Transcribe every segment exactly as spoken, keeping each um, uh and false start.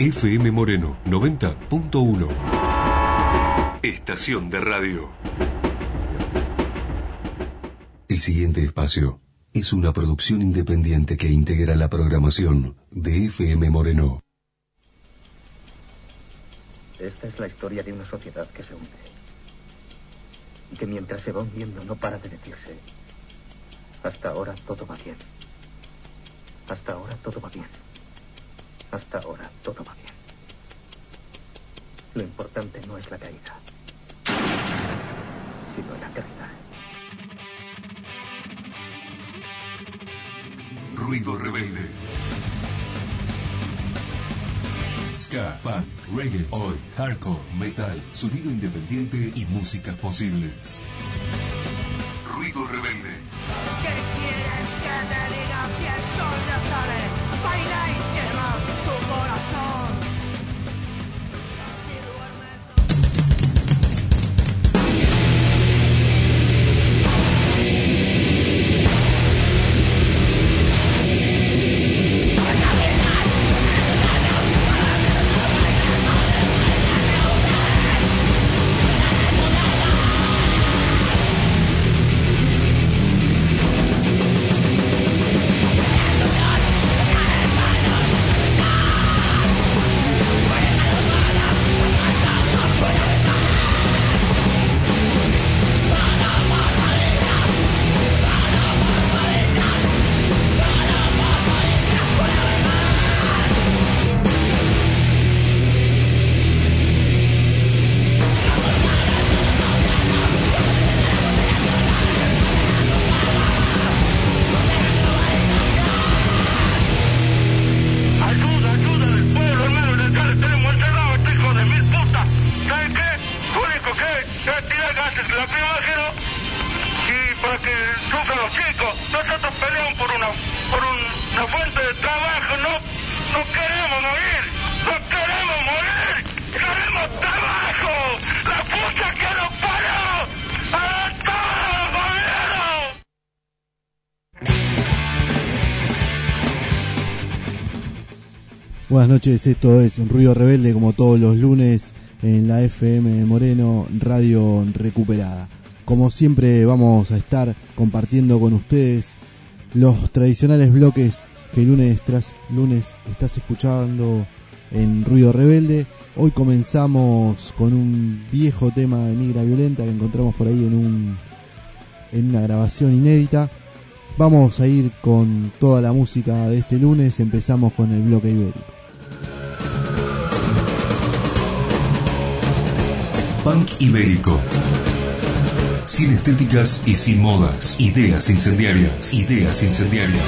F M Moreno noventa punto uno. Estación de radio. El siguiente espacio es una producción independiente que integra la programación de F M Moreno. Esta es la historia de una sociedad que se hunde y que mientras se va hundiendo no para de decirse: hasta ahora todo va bien, hasta ahora todo va bien, hasta ahora todo va bien. Lo importante no es la caída, sino el aterrizaje. Ruido rebelde. Ska, punk, reggae, oi, hardcore, metal, sonido independiente y músicas posibles. Ruido rebelde. ¿Qué quieres que te diga si el sol ya sale? Baila y quema tu corazón. Si duermes... Buenas noches, esto es Ruido Rebelde, como todos los lunes en la F M Moreno, radio recuperada. Como siempre vamos a estar compartiendo con ustedes los tradicionales bloques que lunes tras lunes estás escuchando en Ruido Rebelde. Hoy comenzamos con un viejo tema de Migra Violenta que encontramos por ahí en, un, en una grabación inédita. Vamos a ir con toda la música de este lunes, empezamos con el bloque ibérico. Punk ibérico. Sin estéticas y sin modas. Ideas incendiarias. Ideas incendiarias.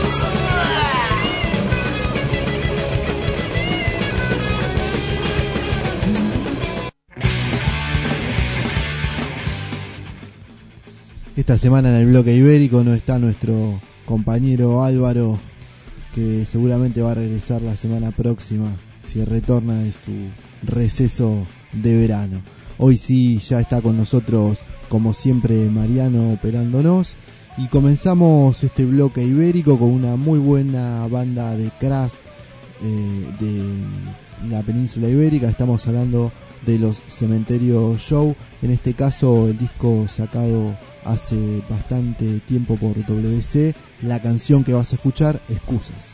Esta semana en el bloque ibérico no está nuestro compañero Álvaro, que seguramente va a regresar la semana próxima si retorna de su receso de verano. Hoy sí ya está con nosotros, como siempre, Mariano operándonos, y comenzamos este bloque ibérico con una muy buena banda de thrash eh, de la península ibérica. Estamos hablando de los Cementerio Show, en este caso el disco sacado hace bastante tiempo por W C. La canción que vas a escuchar, Excusas.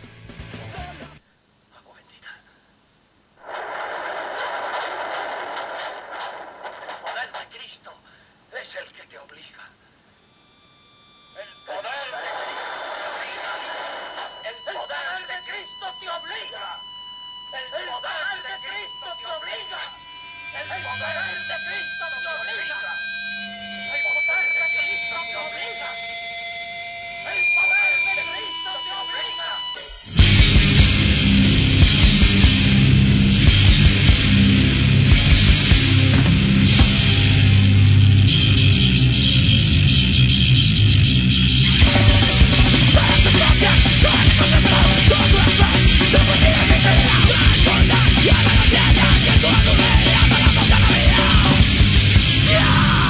Yeah!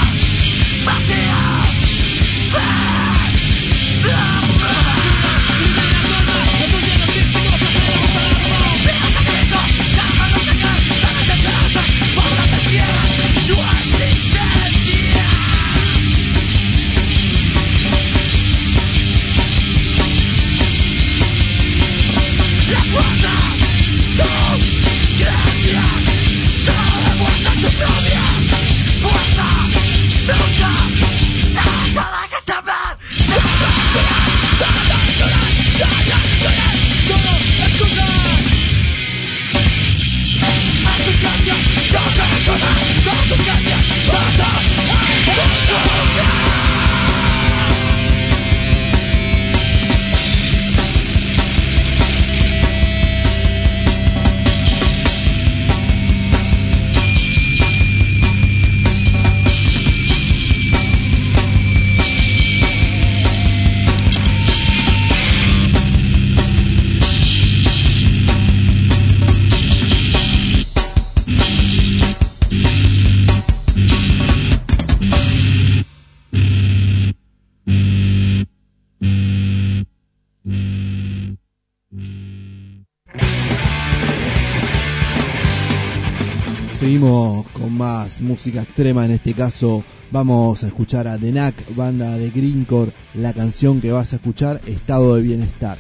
Seguimos con más música extrema. En este caso vamos a escuchar a The Knack, banda de grindcore. La canción que vas a escuchar, Estado de Bienestar.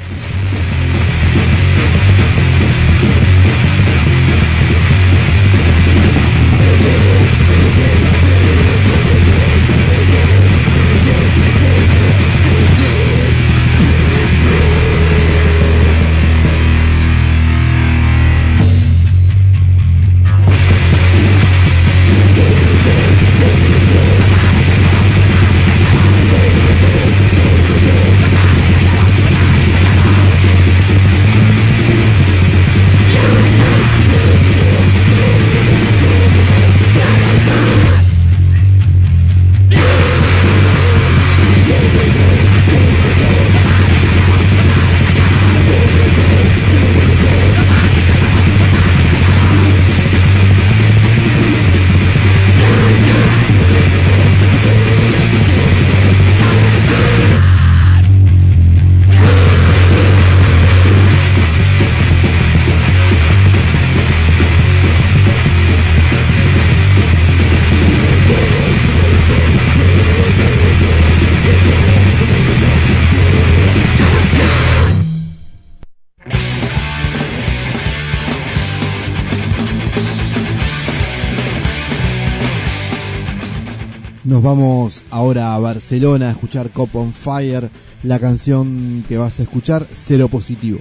Nos vamos ahora a Barcelona a escuchar Cop on Fire. La canción que vas a escuchar, Cero Positivo.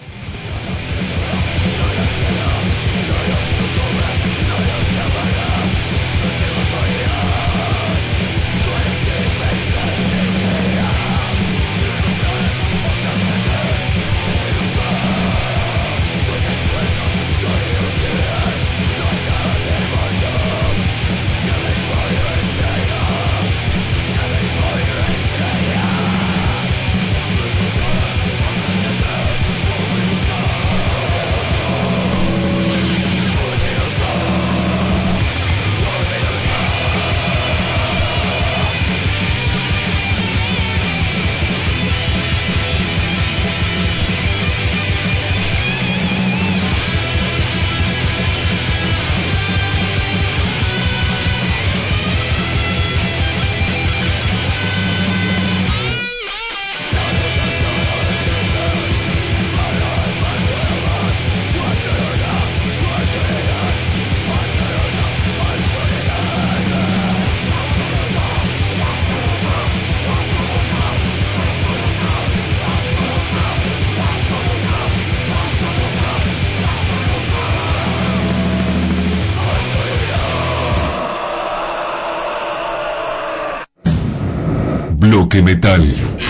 Bloque Metal.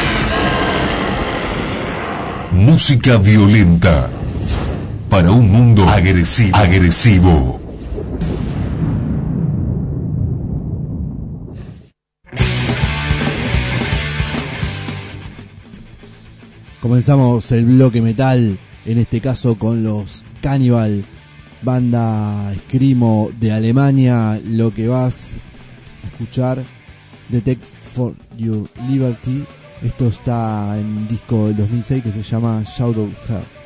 Música violenta para un mundo agresivo. agresivo. Comenzamos el bloque metal, en este caso con los Cannibal, banda escrimo de Alemania. Lo que vas a escuchar, The Text for Your Liberty. Esto está en un disco del dos mil seis que se llama Shadow Heart.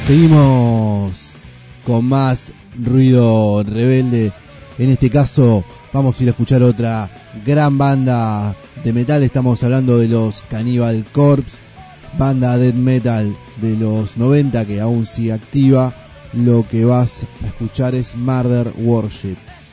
Seguimos con más ruido rebelde. En este caso vamos a ir a escuchar otra gran banda de metal. Estamos hablando de los Cannibal Corpse, banda death metal de los noventa que aún sigue activa. Lo que vas a escuchar es Murder Worship.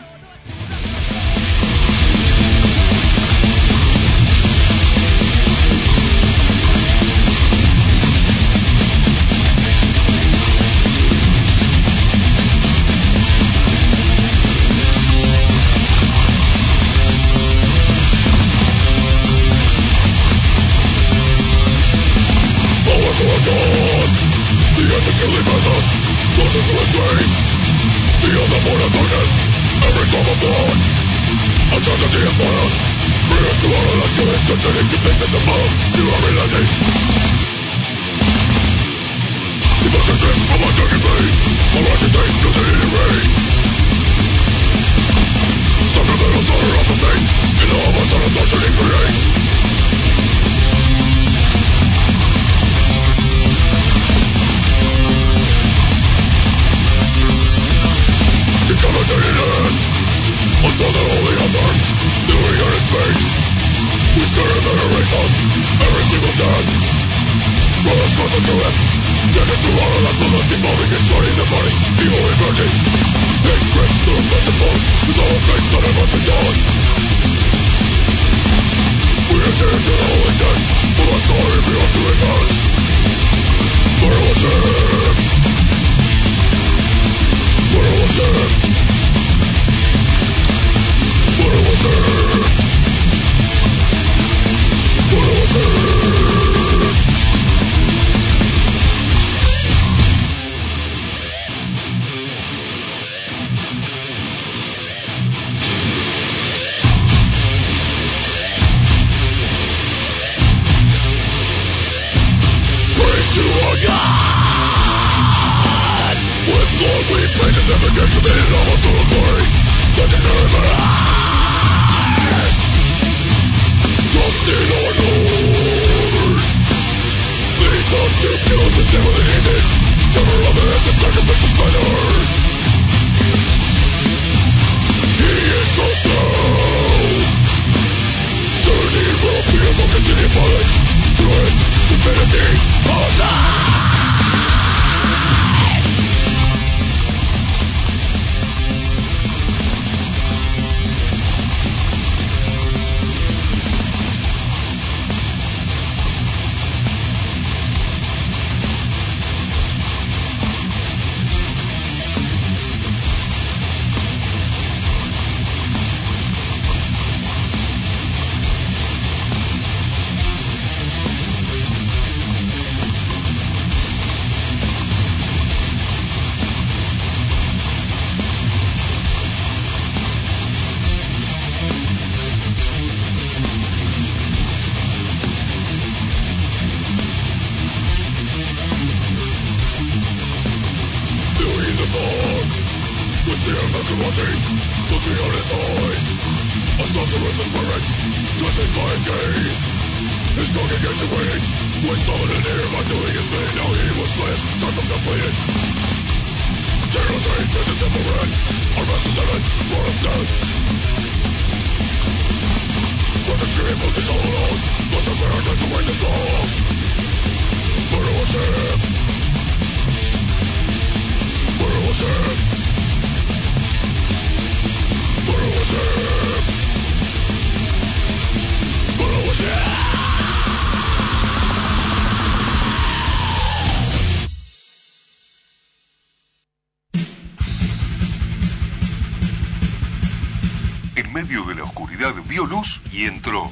Vio luz y entró.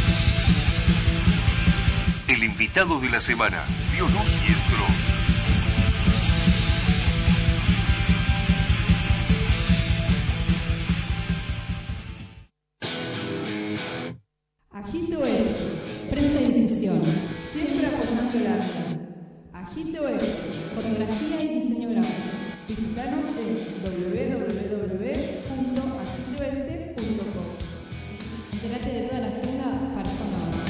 El invitado de la semana vio luz y entró. Agito F, prensa y difusión, siempre apoyando el arte. Agito F, fotografía y diseño gráfico. Visítanos en doble u doble u doble u punto agito f punto com. Entérate de toda la agenda para esta hora.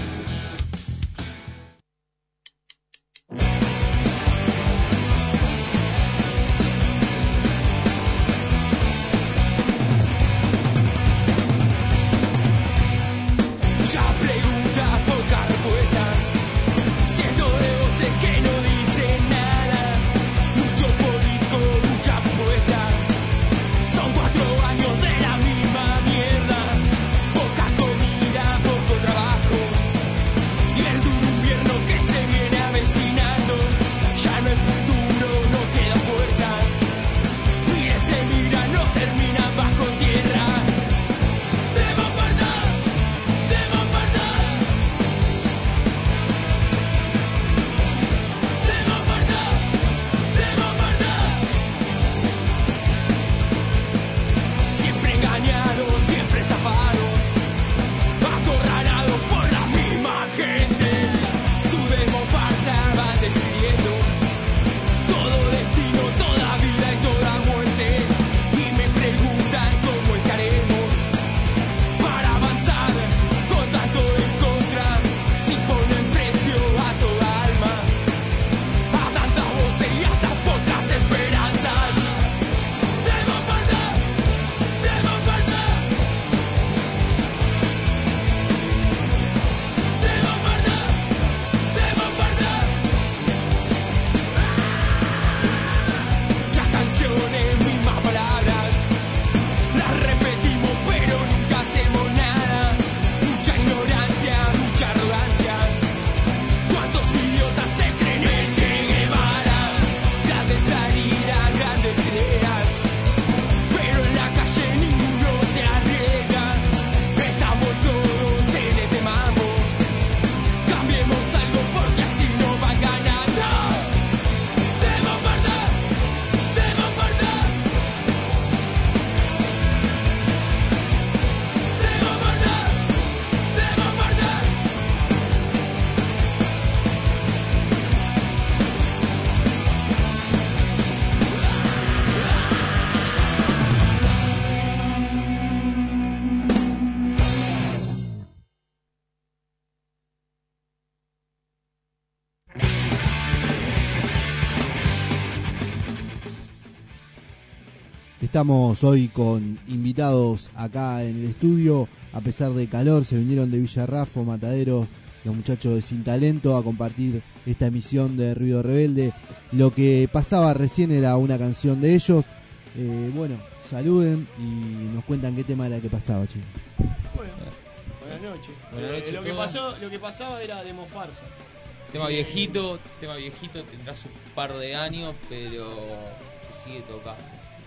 Estamos hoy con invitados acá en el estudio. A pesar de calor, se vinieron de Villarrafo, Mataderos, los muchachos de Sin Talento, a compartir esta emisión de Ruido Rebelde. Lo que pasaba recién era una canción de ellos. Eh, bueno, saluden y nos cuentan qué tema era que pasaba, chicos. Bueno, buenas noches. Buenas noches Eh, lo, a que todos. pasó, lo que pasaba era Demo Farsa. Tema viejito, tema viejito, tendrá su par de años, pero se sigue tocando.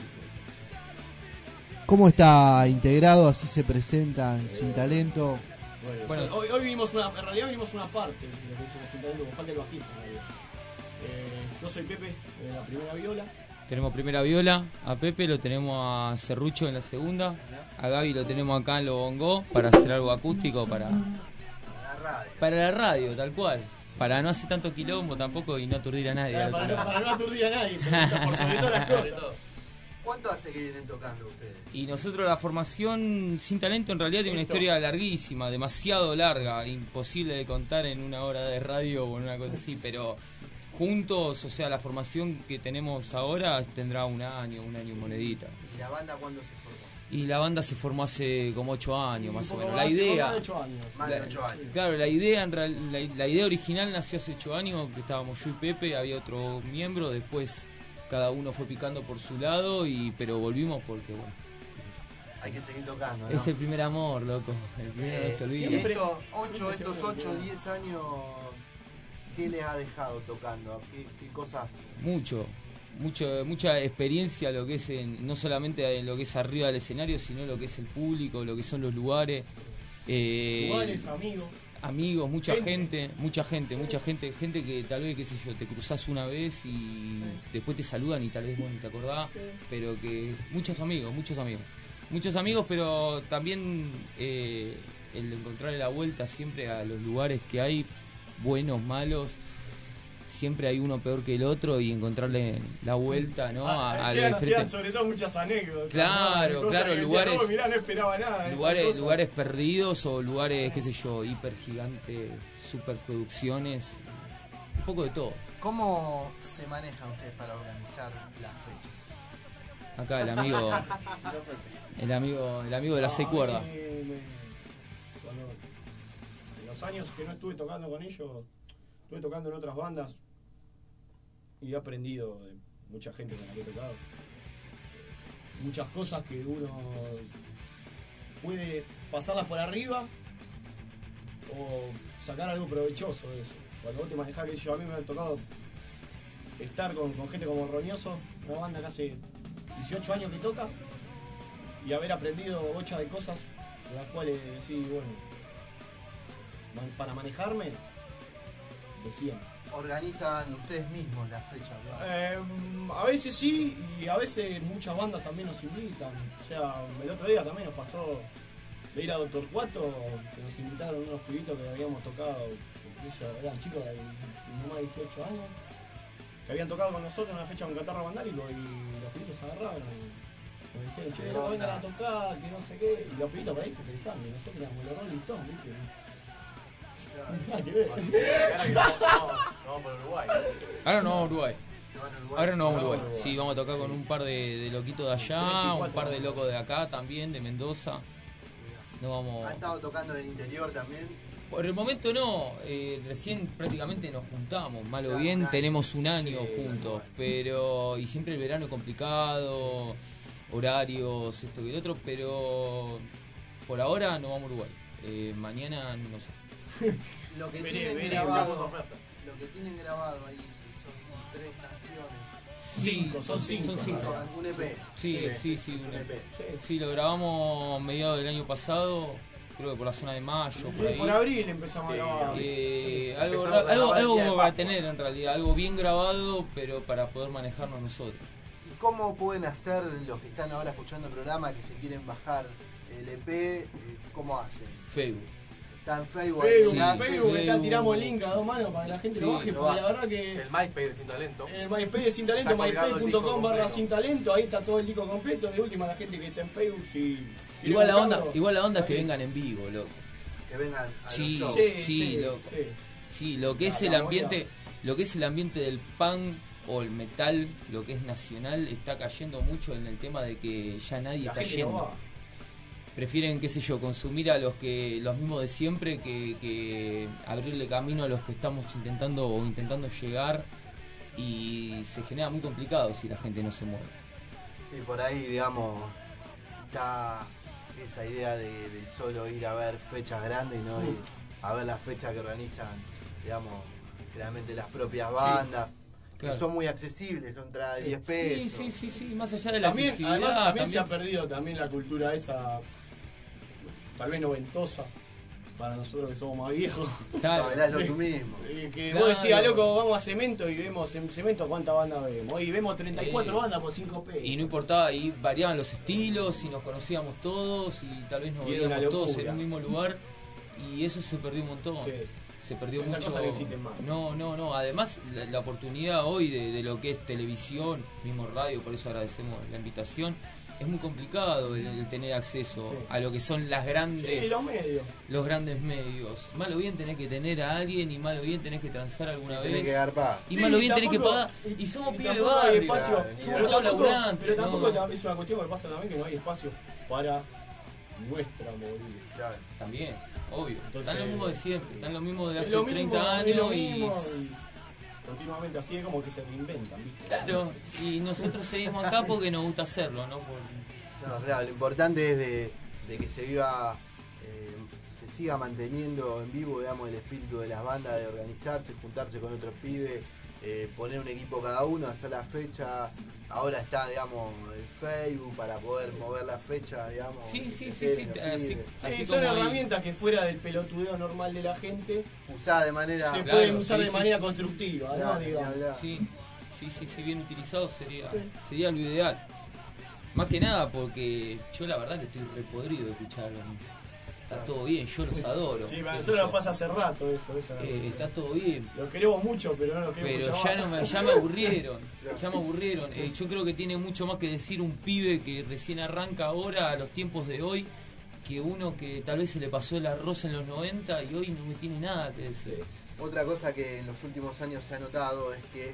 ¿Cómo está integrado? Así se presentan Sin Talento. Bueno, Bueno. so- hoy, hoy vinimos una, en realidad vinimos una parte de lo que hicimos Sin Talento, con falta el bajista. en realidad. Eh, yo soy Pepe, de la primera viola. Tenemos primera viola, a Pepe lo tenemos a Serrucho en la segunda, a Gaby lo tenemos acá en lo bongó para hacer algo acústico para, para la radio, tal cual. Para no hacer tanto quilombo tampoco y no aturdir a nadie. Para, para, para no aturdir a nadie, sobre- por sobre todas las cosas. ¿Cuánto hace que vienen tocando ustedes? Y nosotros la formación Sin Talento en realidad tiene una historia larguísima, demasiado larga, imposible de contar en una hora de radio o en una cosa así, pero juntos, o sea, la formación que tenemos ahora tendrá un año, un año y monedita. ¿Y la banda cuándo se formó? Y la banda se formó hace como ocho años más o Un menos. poco La más, hace idea, más de ocho años. Más de la- ocho años. claro, la idea en real- la, la idea original nació hace ocho años, que estábamos yo y Pepe, había otro miembro, después cada uno fue picando por su lado, y pero volvimos porque bueno, Hay que seguir tocando, ¿no? es el primer amor, loco, el primero Eh, no se olvida. siempre- Estos ocho, siempre se estos vuelve ocho, bueno. diez años, ¿qué les ha dejado tocando? ¿Qué, qué cosas? Mucho, mucho, mucha experiencia lo que es en- no solamente en lo que es arriba del escenario, sino lo que es el público, lo que son los lugares. eh, Iguales, amigos. amigos, mucha Gente. gente. mucha gente, mucha gente, gente que tal vez, qué sé yo, te cruzás una vez y después te saludan y tal vez vos ni te acordás, pero que muchos amigos, muchos amigos. Muchos amigos, pero también eh, el encontrarle la vuelta siempre a los lugares que hay, buenos, malos, siempre hay uno peor que el otro y encontrarle la vuelta, ¿no? Ah, a, a lo quedan, diferente. quedan sobre todo muchas anécdotas. Claro, ¿no? Cosas claro, que decían, lugares- "No, mirá, no esperaba nada. de lugares esta cosa". lugares perdidos o lugares, qué sé yo, hiper gigantes, superproducciones, un poco de todo. ¿Cómo se manejan ustedes para organizar la fecha? Acá el amigo el amigo el amigo de las No, seis a cuerdas. mí me- cuando- en los años que no estuve tocando con ellos, estuve tocando en otras bandas y he aprendido de mucha gente con la que he tocado. Muchas cosas que uno puede pasarlas por arriba o sacar algo provechoso de eso. Cuando vos te manejás, que yo, a mí me ha tocado estar con, con gente como Roñoso, una banda que hace dieciocho años que toca, y haber aprendido bocha de cosas de las cuales sí, bueno, man- para manejarme, decían. ¿Organizan ustedes mismos la fecha? ¿No? Eh, a veces sí, y a veces muchas bandas también nos invitan. O sea, el otro día también nos pasó de ir a Doctor Cuato, que nos invitaron unos pibitos que habíamos tocado, ellos eran chicos de no más de dieciocho años, que habían tocado con nosotros en una fecha con Catarro Vandálico, y los pibitos se agarraron y nos dijeron, che, no, vengan a tocar, que no sé qué, y los pibitos por ahí se pensaban que nosotros éramos los Rolling Stones, ¿viste? Nada que ver. Vamos por Uruguay. Ahora no vamos a Uruguay. ¿Se van a Uruguay? Ahora no vamos a Uruguay. Uruguay. Sí, vamos a tocar con un par de, de loquitos de Tres y allá, un cuatro par de vamos. locos de acá también, de Mendoza. No vamos. ¿Han estado tocando en el interior también? Por el momento no, eh, recién prácticamente nos juntamos, mal o Claro, bien un año. tenemos un año Sí, juntos, tal cual. pero y siempre el verano es complicado, horarios, esto y el otro, pero por ahora no vamos a Uruguay. Eh, mañana no sé. Lo que Vení, tienen vení, grabado, echamos oferta. lo que tienen grabado ahí son tres canciones. Sí, Cinco, son cinco. Son cinco. Tocan un E P. Sí, sí, sí. Un una- E P. Sí. Sí, lo grabamos mediados del año pasado, creo que por la zona de mayo, por Sí, ahí. por abril empezamos Sí, a grabar. Eh, algo, Empezamos a algo, grabar el algo día de como para Pascua. tener en realidad, algo bien grabado, pero para poder manejarnos nosotros. ¿Y cómo pueden hacer los que están ahora escuchando el programa que se quieren bajar el E P? eh, ¿Cómo hacen? Facebook. Está en Facebook. Facebook, Sí, enlace. Facebook, acá Facebook. tiramos el link a dos manos para que la gente Sí, lo baje, lo porque baja. la verdad que El MySpace de Sin Talento. el MySpace de Sin Talento, Está colgado el myspace disco punto com barra completo. Sin Talento, ahí está todo el disco completo. De última, la gente que está en Facebook, si quiere Igual la onda, buscarlo, igual la onda es que ahí. vengan en vivo, loco. Que vengan a Sí, los shows. Sí, Sí, sí, loco. sí. Sí, lo que La- es el la ambiente, lo que es el ambiente del punk o el metal, lo que es nacional, está cayendo mucho en el tema de que ya nadie La está gente yendo. no va. Prefieren, qué sé yo, consumir a los que los mismos de siempre que, que abrirle camino a los que estamos intentando o intentando llegar, y se genera muy complicado si la gente no se mueve. Sí, por ahí, digamos, está esa idea de, de solo ir a ver fechas grandes y no ir a ver las fechas que organizan, digamos, realmente las propias bandas. Sí. Claro. Que son muy accesibles, son entradas de Sí, diez pesos. Sí, sí, sí, sí, más allá de la También, accesibilidad. además, también, también se ha perdido también la cultura esa, tal vez noventosa, para nosotros que somos más viejos. Claro. Bailalo tú mismo. Eh, que Claro. vos decías, loco, vamos a Cemento y vemos en Cemento cuántas bandas vemos. Y vemos treinta y cuatro Eh, bandas por cinco pesos. Y no importaba, y variaban los estilos, y nos conocíamos todos, y tal vez nos Y era una veíamos todos en locura. un mismo lugar, y eso se perdió un montón. Sí. Se perdió Esas mucho. cosas no existen más. No, no, no. Además, la, la oportunidad hoy de, de lo que es televisión, mismo radio, por eso agradecemos la invitación, es muy complicado el, el tener acceso Sí. a lo que son las grandes Sí, los medios. los grandes medios. Mal o bien tenés que tener a alguien, y mal o bien tenés que transar alguna Tenés vez. que garpar. Y Sí, mal o bien tenés que tampoco- pagar. Y somos y pibes de tampoco hay barrio. espacio, Claro, somos pero todos tampoco, laburantes. pero tampoco no. es una cuestión que pasa también que no hay espacio para nuestra movida. Claro. También, obvio. Entonces, están lo mismo de siempre, están lo mismo de Es hace lo mismo, treinta es lo años mismo, y. y continuamente así es como que se reinventan, ¿viste? Claro, y nosotros seguimos acá porque nos gusta hacerlo, ¿no? Por... No, claro, lo importante es de, de que se viva, eh, se siga manteniendo en vivo, digamos, el espíritu de las bandas, de organizarse, juntarse con otros pibes, eh, poner un equipo cada uno, hacer la fecha. Ahora está, digamos, el Facebook para poder mover la fecha, digamos. Sí, que sí, se sí, enteren sí, los así- pibes. Sí, Así son como hay- herramientas que fuera del pelotudeo normal de la gente Usada de manera... se Claro, pueden usar sí, de sí, manera sí, constructiva, Claro, ¿no? ni Digamos. hablar. Sí, sí, sí, sí, bien utilizado sería, sería lo ideal. Más que nada porque yo la verdad que estoy repodrido de escucharlo. Está todo bien, yo los adoro. Sí, qué para sé nosotros yo. nos pasa hace rato eso. eso Eh, está todo bien. Lo queremos mucho, pero no lo queremos Pero mucho ya más. no me, ya me aburrieron, ya me aburrieron. Eh, yo creo que tiene mucho más que decir un pibe que recién arranca ahora a los tiempos de hoy, que uno que tal vez se le pasó el arroz en los noventa y hoy no me tiene nada que decir. Otra cosa que en los últimos años se ha notado es que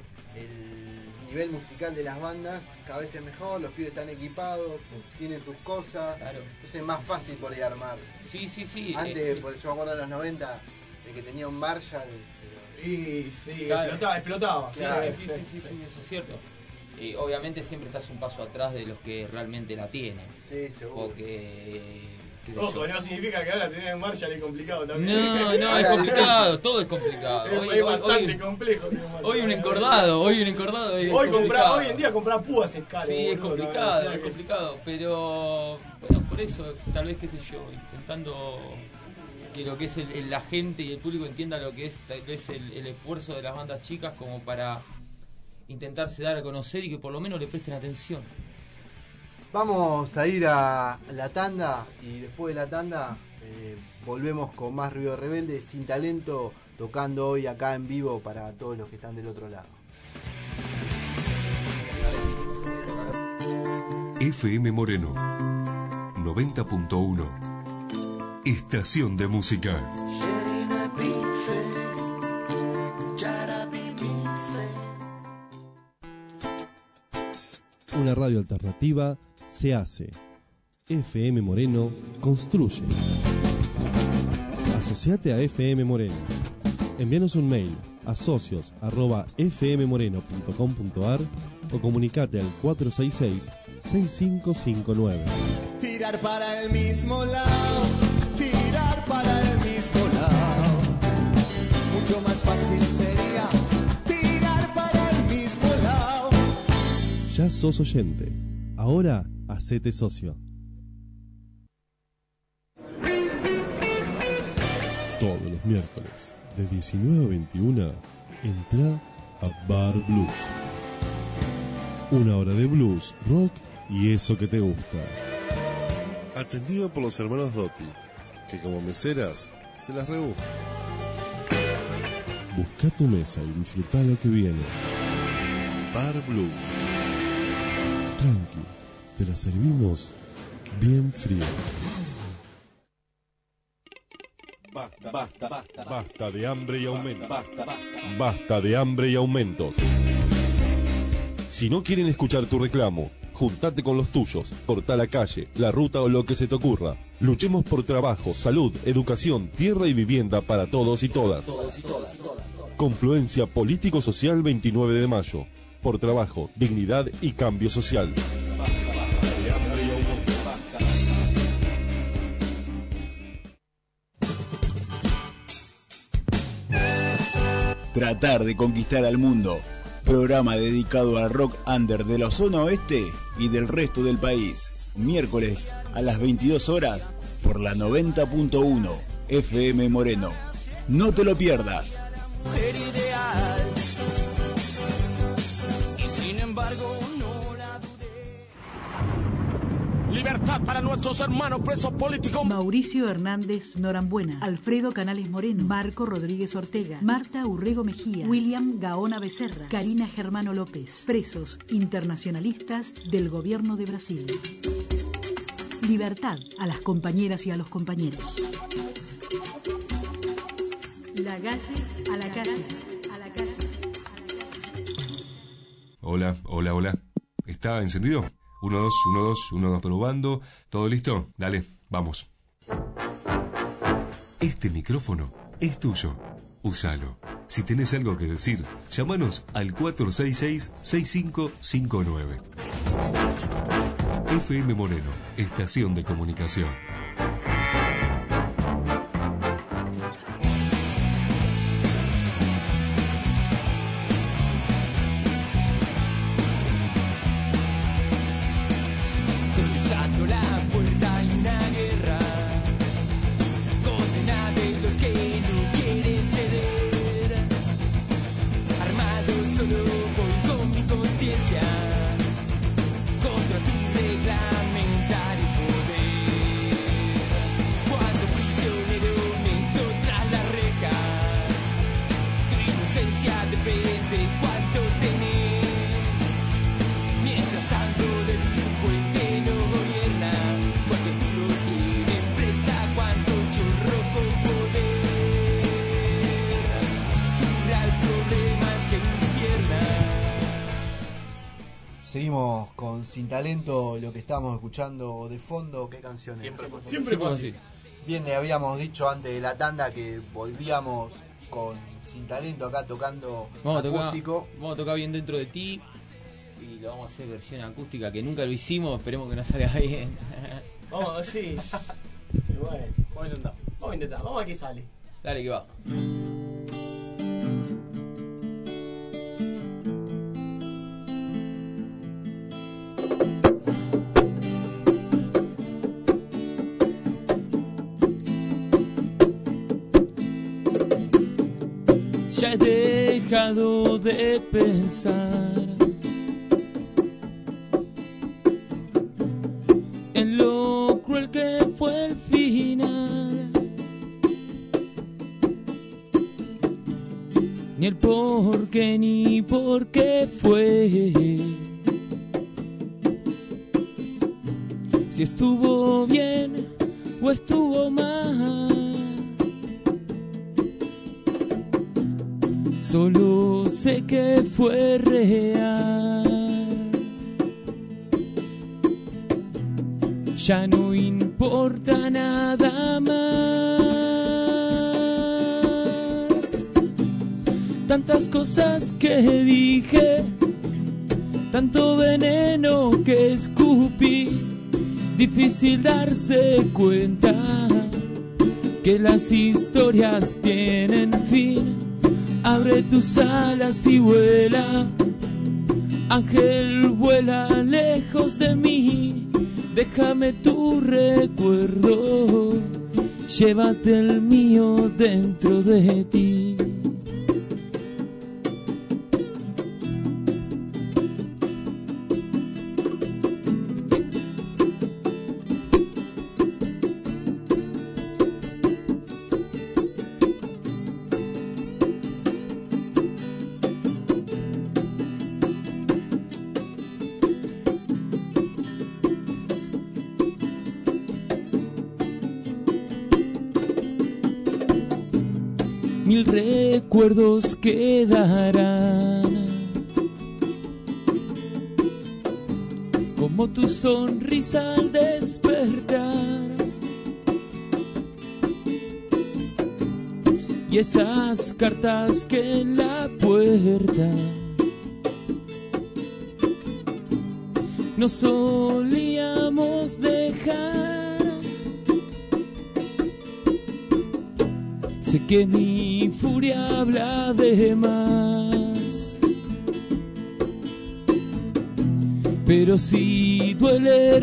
el nivel musical de las bandas cada vez es mejor, los pibes están equipados, tienen sus cosas, Claro. entonces es más fácil por ahí armar. Sí, sí, sí. Antes, eh, por- yo me acuerdo de los noventa, de que tenía un Marshall, pero- Y sí, Claro. explotaba, explotaba. Sí, Claro. sí, sí, sí, sí, sí, eso es cierto. Y obviamente siempre estás un paso atrás de los que realmente la tienen. sí, seguro. Porque. qué sé Ojo, yo. no significa que ahora tener en Marshall es complicado también. No, no, es complicado, todo es complicado. Es, Hoy, es hoy, bastante hoy, complejo tener Marshall. hoy un encordado, hoy un encordado es Hoy, comprar, complicado. hoy en día comprar púas es caro. Sí, es boludo, complicado, ¿no? es complicado, pero bueno, por eso tal vez, qué sé yo, intentando que lo que es el, el- la gente y el público entienda lo que es tal vez el, el esfuerzo de las bandas chicas como para intentarse dar a conocer y que por lo menos le presten atención. Vamos a ir a la tanda y después de la tanda eh, volvemos con más Ruido Rebelde, Sin Talento, tocando hoy acá en vivo para todos los que están del otro lado. F M Moreno noventa punto uno. Estación de música. Una radio alternativa se hace. F M Moreno construye. Asociate a F M Moreno. Envíanos un mail a socios arroba f m moreno punto com punto a r o comunicate al cuatro seis seis, seis cinco cinco nueve. Tirar para el mismo lado, tirar para el mismo lado. Mucho más fácil sería tirar para el mismo lado. Ya sos oyente. Ahora hacete socio. Todos los miércoles, de diecinueve a veintiuna, entra a Bar Blues. Una hora de blues, rock y eso que te gusta. Atendido por los hermanos Dotti, que como meseras se las rebuscan. Busca tu mesa y disfruta lo que viene. Bar Blues. Tranqui, te la servimos bien fría. Basta, basta, basta. Basta de hambre y aumento. Basta, basta, basta. Basta de hambre y aumentos. Si no quieren escuchar tu reclamo, juntate con los tuyos, cortá la calle, la ruta o lo que se te ocurra. Luchemos por trabajo, salud, educación, tierra y vivienda para todos y todas. Confluencia Político-Social veintinueve de mayo. Por trabajo, dignidad y cambio social. Tratar de conquistar al mundo. Programa dedicado al rock under de la zona oeste y del resto del país. Miércoles a las veintidós horas por la noventa punto uno F M Moreno. No te lo pierdas. Mujer ideal. Y sin embargo no la dudé. Libertad para nuestros hermanos presos políticos. Mauricio Hernández Norambuena, Alfredo Canales Moreno, Marco Rodríguez Ortega, Marta Urrego Mejía, William Gaona Becerra, Karina Germano López, presos internacionalistas del gobierno de Brasil. Libertad a las compañeras y a los compañeros. La calle a la calle, a la calle. Hola, hola, hola. ¿Está encendido? Uno, dos, uno, dos, uno, dos, probando. ¿Todo listo? Dale, vamos. Este micrófono es tuyo. Úsalo. Si tenés algo que decir, llámanos al cuatro seis seis, seis cinco cinco nueve. F M Moreno, estación de comunicación. Cruzando la puerta hay una guerra, condena de los que no quieren ceder. Armado solo voy con mi conciencia contra tu reglamentario poder. Cuando prisionero me entro tras las rejas, tu inocencia depende cuánto tenés. Mientras tanto delincuente no gobierna, cuánto duro tiene empresa, cuánto chorro con poder. Dura el problema es que mis piernas. Seguimos con Sin Talento, lo que estamos escuchando de fondo. ¿Qué canciones? Siempre fue así. Siempre fue así. Bien, le habíamos dicho antes de la tanda que volvíamos con Sin Talento acá tocando Vamos a tocar, acústico. vamos a tocar bien dentro de ti y lo vamos a hacer versión acústica, que nunca lo hicimos, esperemos que nos salga bien. Vamos, sí. Y bueno, vamos a intentar. Vamos a intentar, vamos a ver qué sale. Dale que va. Ya he dejado de pensar en lo cruel que fue el final, ni el por qué ni por qué fue, si estuvo bien o estuvo mal. Solo sé que fue real. Ya no importa nada más. Tantas cosas que dije, tanto veneno que escupí. Difícil darse cuenta que las historias tienen fin. Abre tus alas y vuela, ángel, vuela lejos de mí. Déjame tu recuerdo, llévate el mío dentro de ti. Mil recuerdos quedarán como tu sonrisa al despertar. Y esas cartas que en la puerta nos solíamos dejar. Sé que mi furia habla de más, pero si duele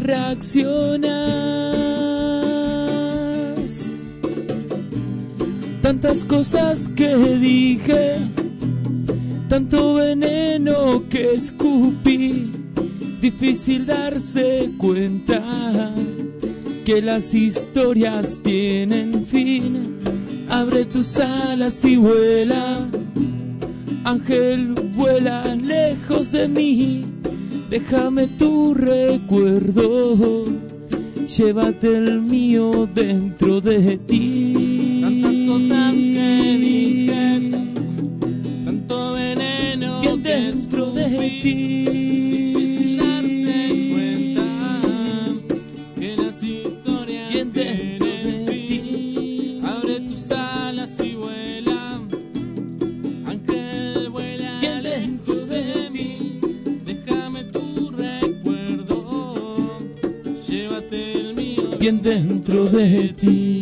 reaccionas. Tantas cosas que dije, tanto veneno que escupí, difícil darse cuenta que las historias tienen fin. Abre tus alas y vuela, ángel, vuela lejos de mí. Déjame tu recuerdo, llévate el mío dentro de ti. Tantas cosas que dije, tanto veneno bien dentro de ti. Difícil darse cuenta que las historias bien dentro de ti. Abre tus alas y vuela, ángel, vuela bien dentro de mí. Déjame tu recuerdo, llévate el mío bien dentro de ti.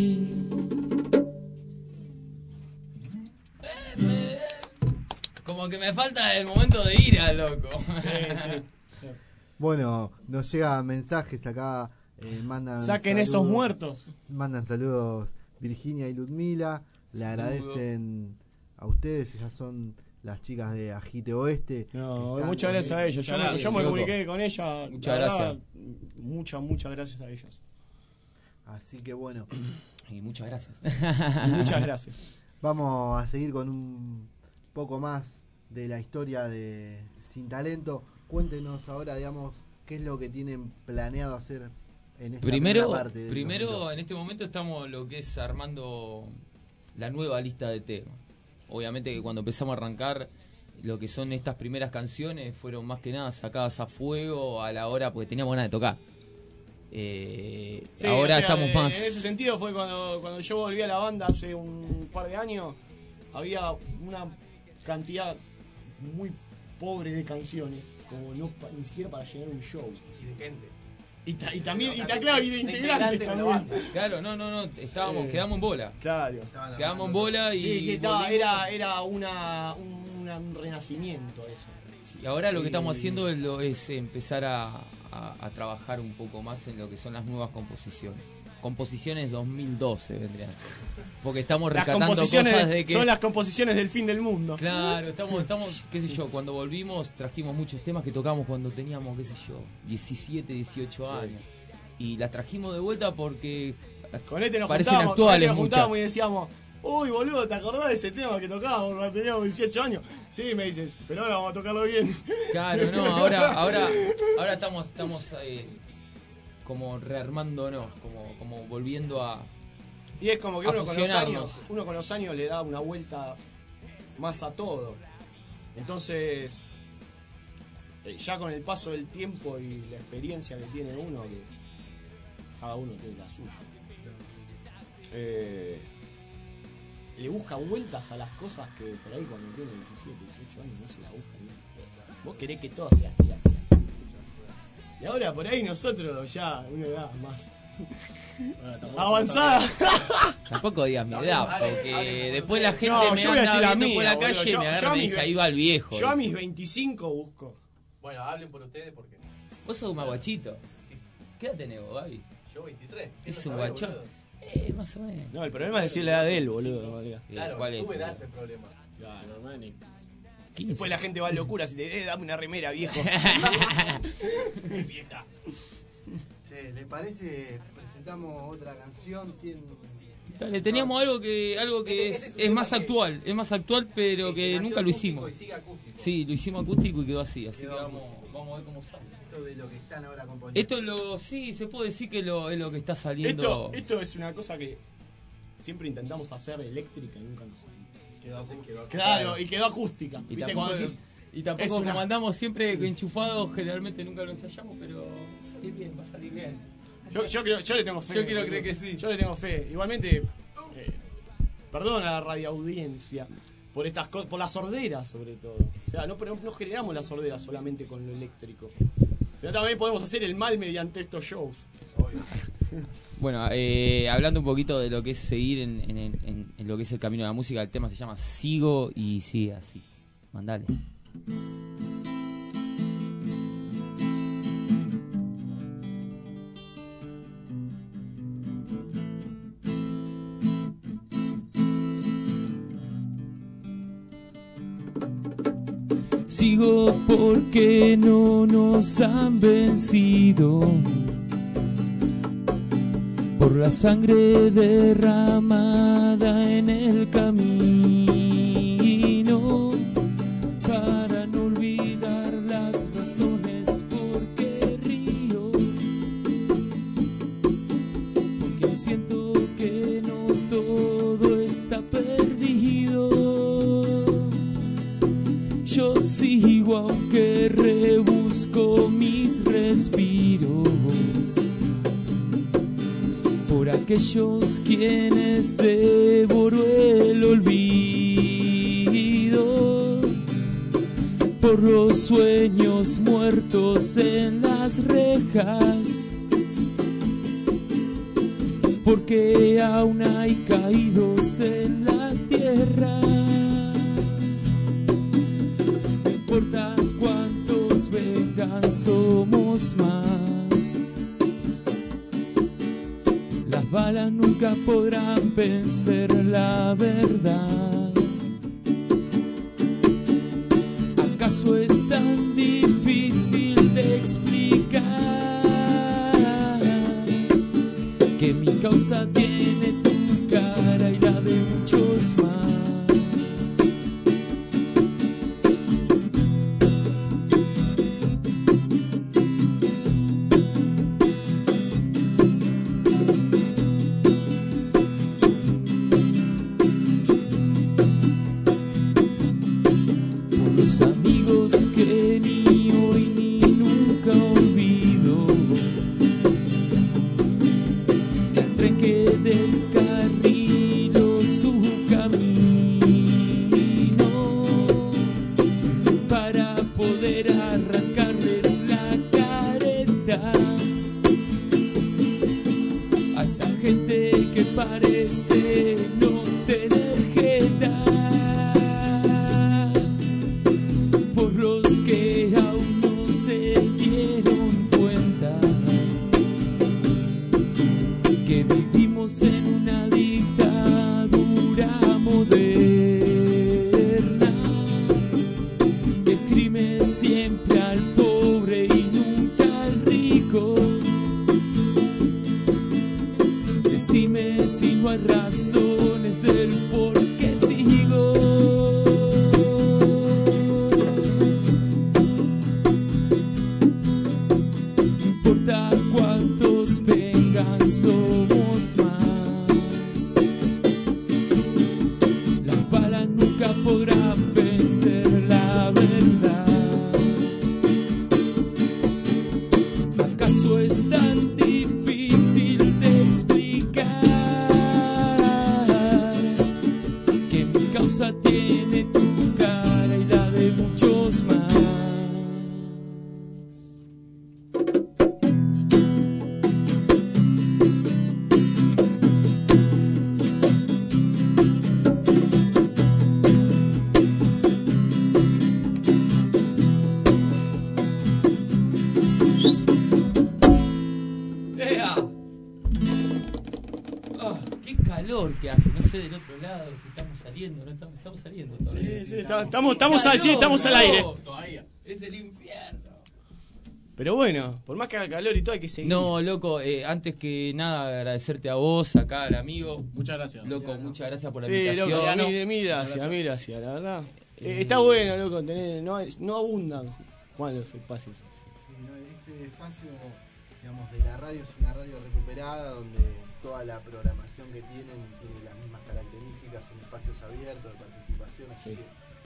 Como que me falta el momento de ira, loco. Sí, sí. Bueno, nos llegan mensajes acá, eh, mandan Saquen saludos, esos muertos. Mandan saludos Virginia y Ludmila, le Saludo. agradecen a ustedes, ellas son las chicas de Agite Oeste. No, muchas gracias a ellas. Yo, me, yo me comuniqué con ellas. Muchas gracias. Muchas, muchas gracias a ellas. Así que bueno. Y muchas gracias. Y muchas gracias. Vamos a seguir con un poco más de la historia de Sin Talento. Cuéntenos ahora, digamos, qué es lo que tienen planeado hacer en esta primero, primera parte. Primero, dos mil dos. En este momento estamos lo que es armando la nueva lista de temas. Obviamente que cuando empezamos a arrancar, lo que son estas primeras canciones fueron más que nada sacadas a fuego a la hora, porque teníamos ganas de tocar. Eh, sí, ahora o sea, estamos en, más... En ese sentido fue cuando, cuando yo volví a la banda hace un par de años, había una cantidad muy pobre de canciones, como no, ni siquiera para llenar un show. Y de gente. Y, ta, y también, y ta, claro, y de integrantes también. Claro, no, no, no, estábamos, eh, quedamos en bola. Claro. Quedamos en bola y... Sí, sí, estaba, era, era una, un, una, un renacimiento eso. Y ahora lo que estamos haciendo es, lo, es empezar a, a, a trabajar un poco más en lo que son las nuevas composiciones. Composiciones dos mil doce vendrían. Porque estamos rescatando cosas de que... Son las composiciones del fin del mundo. Claro, estamos, estamos, qué sé yo, cuando volvimos trajimos muchos temas que tocamos cuando teníamos, qué sé yo, diecisiete, dieciocho sí. años. Y las trajimos de vuelta porque con este nos parecen juntábamos, actuales nos muchas. juntábamos y decíamos, uy boludo, ¿te acordás de ese tema que tocábamos cuando teníamos dieciocho años? Sí, me dices, pero ahora vamos a tocarlo bien. Claro, no, ahora, ahora, ahora estamos, estamos eh, como rearmándonos, como, como volviendo a... Y es como que uno con, los años, uno con los años le da una vuelta más a todo. Entonces, eh, ya con el paso del tiempo y la experiencia que tiene uno, que cada uno tiene la suya, eh, le busca vueltas a las cosas que por ahí cuando tiene diecisiete, dieciocho años no se la busca bien. Vos querés que todo sea así, así, así. Y ahora por ahí nosotros ya una edad más bueno, avanzada. Tampoco digas mi edad, porque después la gente no, me anda viendo por la calle y me agarra y me dice, ahí va el viejo. Yo a mis veinticinco busco. Bueno, hablen por ustedes porque... Vos sos un maguachito. Sí. ¿Qué edad tenés vos, Gaby? Yo veintitrés. Es un guachón. Eh, más o menos. No, el problema es decir la edad de él, boludo. Claro, ¿cuál es? tú me das el problema. Claro, hermano. Después la gente va a locuras y te eh, dame una remera, viejo. Vieja. Che, ¿le parece? Presentamos otra canción. ¿Quién? Dale, teníamos algo que algo que es, es, es más actual, es más actual, pero sí, que nunca lo hicimos. Sí, lo hicimos acústico y quedó así, así quedó que vamos, vamos a ver cómo sale. Esto de lo que están ahora componiendo. Esto es lo, sí, se puede decir que lo, es lo que está saliendo. Esto, esto es una cosa que siempre intentamos hacer eléctrica y nunca nos salió. Quedó acústica. Claro, y quedó acústica. Y ¿Viste? Cuando decís, Y tampoco, Es una- como andamos siempre enchufados, generalmente nunca lo ensayamos, pero va a salir bien, va a salir bien. Yo, yo, creo, yo le tengo fe. Yo quiero creer que sí. Yo le tengo fe. Igualmente, eh, perdón a la radioaudiencia por estas cosas, por la sordera sobre todo. O sea, no, no generamos la sordera solamente con lo eléctrico, sino también podemos hacer el mal mediante estos shows. Bueno, eh, hablando un poquito de lo que es seguir en, en, en, en lo que es el camino de la música, el tema se llama Sigo y sigue así. Mandale. Sigo porque no nos han vencido por la sangre derramada en el camino, para no olvidar las razones por qué río, porque yo siento que no todo está perdido. Yo sigo aunque rebusco mis respiros por aquellos quienes devoró el olvido, por los sueños muertos en las rejas, porque aún hay caídos en la tierra. No importa cuántos vengan, somos más. Las balas nunca podrán vencer la verdad. ¿Acaso es tan difícil de explicar que mi causa tiene tu cara y la de muchos más? Que hace, no sé del otro lado si estamos saliendo, no estamos, estamos saliendo todavía. Sí, sí, estamos, estamos, estamos, al, sí, estamos al aire. Todavía. Es el infierno. Pero bueno, por más que haga calor y todo hay que seguir. No, loco, eh, antes que nada agradecerte a vos, acá al amigo. Muchas gracias. Loco, muchas gracias por la sí, invitación. Loco, a mí, de mí gracias, a mí gracias, la verdad. Eh, está bueno, loco, tener, no, no abundan, Juan, los espacios. Sí, no, este espacio, digamos, de la radio es una radio recuperada donde toda la programación que tienen tiene las mismas características, son espacios abiertos de participación, así sí. que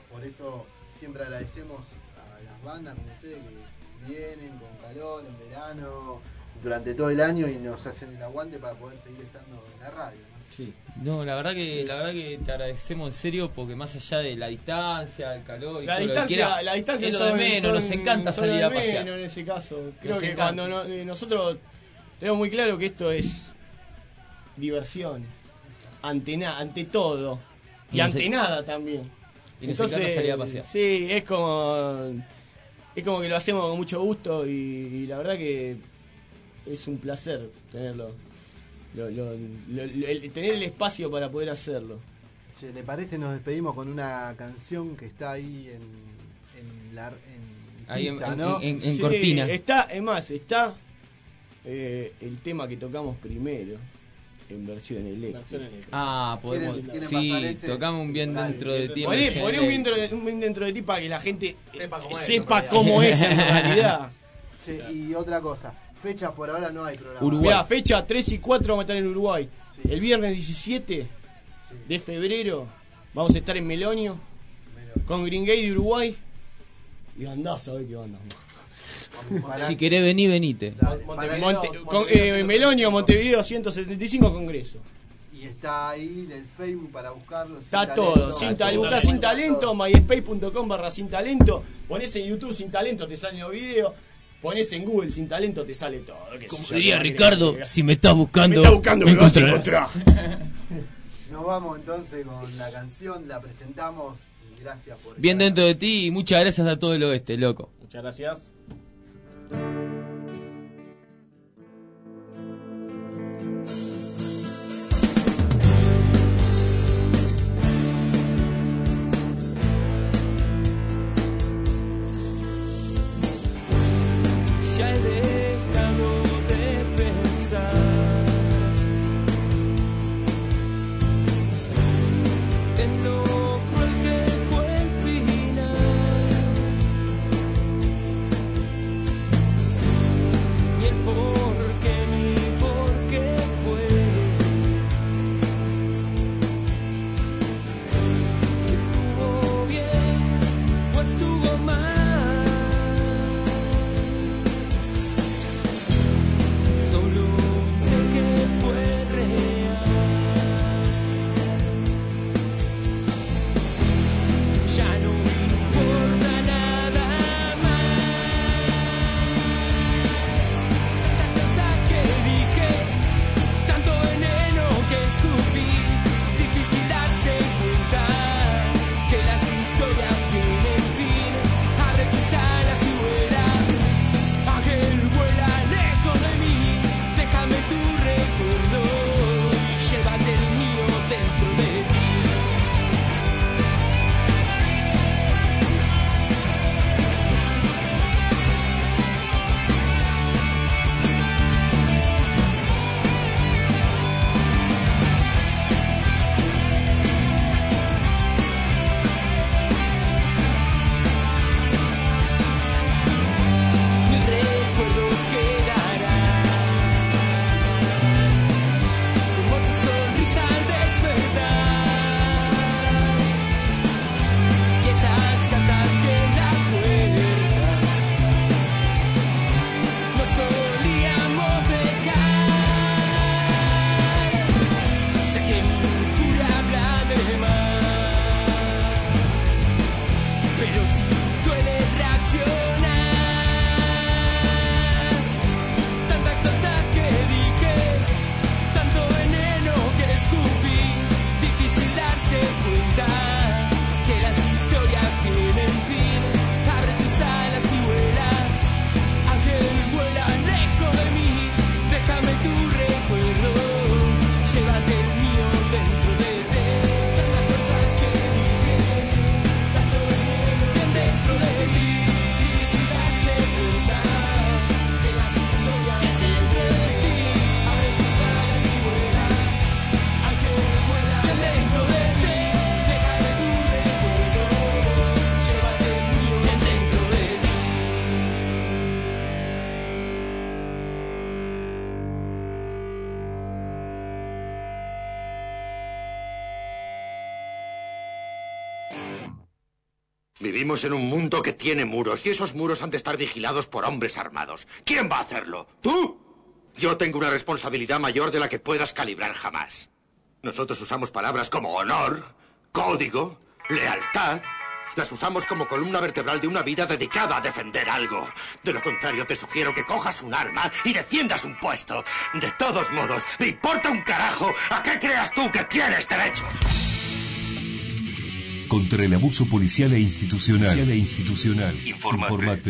por eso siempre agradecemos a las bandas como ustedes que vienen con calor en verano durante todo el año y nos hacen el aguante para poder seguir estando en la radio, ¿no? Sí. No, la verdad que la verdad que te agradecemos en serio porque más allá de la distancia, el calor y La todo lo que distancia, quiera, la distancia es lo son- de menos, son- nos encanta son salir lo a de pasear. menos en ese caso. Creo Nos que encanta. cuando no- eh, nosotros tenemos muy claro que esto es diversión, ante nada, ante todo y, Y nos ante en- nada también. y nos encanta salir a pasear. Sí, es como es como que lo hacemos con mucho gusto y, y la verdad que es un placer tenerlo, lo- lo- lo- lo- el- tener el espacio para poder hacerlo. Che, ¿le parece? Nos despedimos con una canción que está ahí en, en la en Ahí en- pista, en- ¿no? en- en Sí, cortina. Está, es más, está eh, el tema que tocamos primero en versión eléctrica. Ah, podemos. ¿Quieren- quieren Sí, pasar ese? tocamos un bien dentro de ti. en Poné, versión poné un, bien eléctrica. dentro de, un bien dentro de ti para que la gente Sepa cómo es, sepa en cómo es realidad. en realidad. Che, y otra cosa, fechas por ahora no hay programa. Uruguay. Mirá, fecha tres y cuatro vamos a estar en Uruguay. El viernes diecisiete de febrero vamos a estar en Melonio con Green Gate de Uruguay. Y andás a ver qué banda. Si querés venir, venite. Monte- con- eh, Melonio, Montevideo ciento setenta y cinco Congreso. Y está ahí del Facebook para buscarlo. Está todo, sin talento, buscás sin talento, myspace punto com barra sin talento, ponés en YouTube sin talento, te salen los videos, ponés en Google sin talento, te sale todo. qué sé Como yo, diría no, Ricardo, mira, si me estás buscando, me estás buscando, me, me vas a encontrarás. encontrar. Nos vamos entonces con la canción, la presentamos y gracias por Bien dentro de ti y muchas gracias a todo el oeste, loco. Muchas gracias. Ya he dejado de pensar en lo cruel que fue el final y el por qué ni por qué fue. Si estuvo bien o estuvo mal. Vivimos en un mundo que tiene muros y esos muros han de estar vigilados por hombres armados. ¿Quién va a hacerlo? ¿Tú? Yo tengo una responsabilidad mayor de la que puedas calibrar jamás. Nosotros usamos palabras como honor, código, lealtad. Las usamos como columna vertebral de una vida dedicada a defender algo. De lo contrario, te sugiero que cojas un arma y defiendas un puesto. De todos modos, me importa un carajo a qué creas tú que tienes derecho. Contra el abuso policial e institucional. Policial e institucional. Informate. Informate.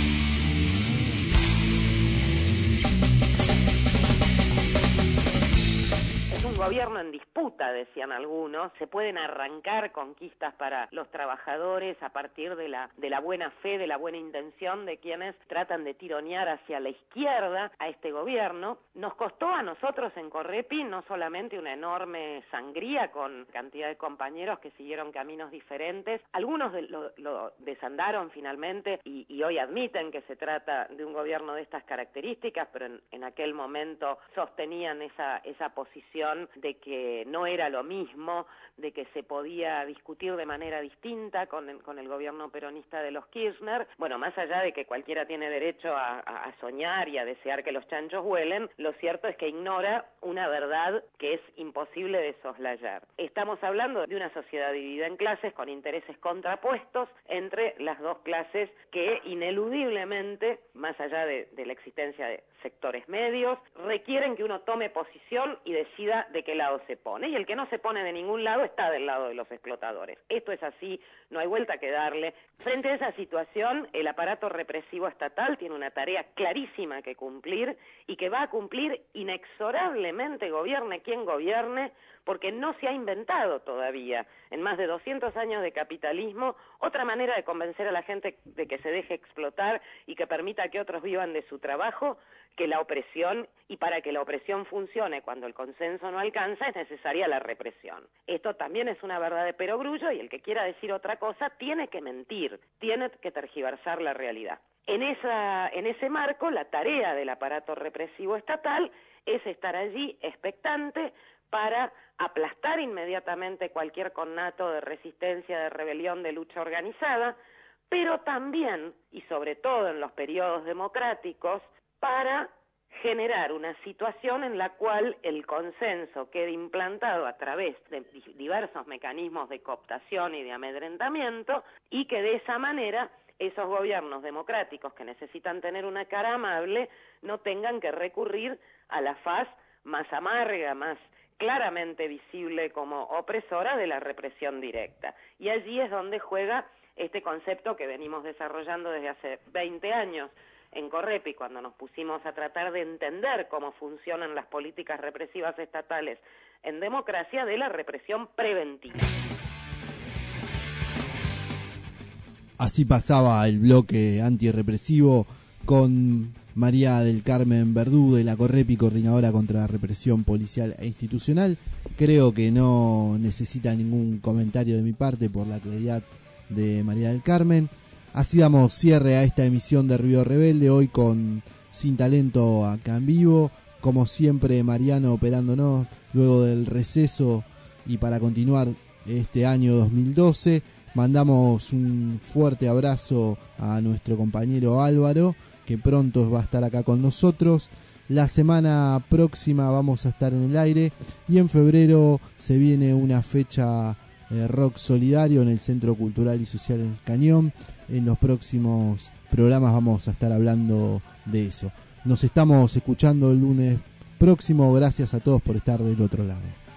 Gobierno en disputa, decían algunos. Se pueden arrancar conquistas para los trabajadores a partir de la de la buena fe, de la buena intención de quienes tratan de tironear hacia la izquierda a este gobierno. Nos costó a nosotros en Correpi no solamente una enorme sangría con cantidad de compañeros que siguieron caminos diferentes, algunos de, lo, lo desandaron finalmente y, y hoy admiten que se trata de un gobierno de estas características, pero en, en aquel momento sostenían esa, esa posición de que no era lo mismo, de que se podía discutir de manera distinta con el, con el gobierno peronista de los Kirchner. Bueno, más allá de que cualquiera tiene derecho a, a, a soñar y a desear que los chanchos vuelen, lo cierto es que ignora una verdad que es imposible de soslayar. Estamos hablando de una sociedad dividida en clases con intereses contrapuestos entre las dos clases que ineludiblemente, más allá de, de la existencia de sectores medios, requieren que uno tome posición y decida de qué lado se pone, y el que no se pone de ningún lado está del lado de los explotadores. Esto es así, no hay vuelta que darle. Frente a esa situación, el aparato represivo estatal tiene una tarea clarísima que cumplir y que va a cumplir inexorablemente, gobierne quien gobierne, porque no se ha inventado todavía, en más de doscientos años de capitalismo, otra manera de convencer a la gente de que se deje explotar y que permita que otros vivan de su trabajo que la opresión, y para que la opresión funcione cuando el consenso no alcanza es necesaria la represión. Esto también es una verdad de perogrullo y el que quiera decir otra cosa tiene que mentir, tiene que tergiversar la realidad. En, esa, en ese marco, la tarea del aparato represivo estatal es estar allí expectante para aplastar inmediatamente cualquier connato de resistencia, de rebelión, de lucha organizada, pero también, y sobre todo en los periodos democráticos, para generar una situación en la cual el consenso quede implantado a través de diversos mecanismos de cooptación y de amedrentamiento, y que de esa manera esos gobiernos democráticos que necesitan tener una cara amable no tengan que recurrir a la faz más amarga, más claramente visible como opresora de la represión directa. Y allí es donde juega este concepto que venimos desarrollando desde hace veinte años en Correpi, cuando nos pusimos a tratar de entender cómo funcionan las políticas represivas estatales en democracia, de la represión preventiva. Así pasaba el bloque antirrepresivo con María del Carmen Verdú de la Correpi, coordinadora contra la represión policial e institucional. Creo que no necesita ningún comentario de mi parte por la claridad de María del Carmen. Así damos cierre a esta emisión de Ruido Rebelde, hoy con Sin Talento acá en vivo. Como siempre, Mariano operándonos luego del receso y para continuar este año dos mil doce. Mandamos un fuerte abrazo a nuestro compañero Álvaro, que pronto va a estar acá con nosotros. La semana próxima vamos a estar en el aire y en febrero se viene una fecha eh, rock solidario en el Centro Cultural y Social El Cañón. En los próximos programas vamos a estar hablando de eso. Nos estamos escuchando el lunes próximo. Gracias a todos por estar del otro lado.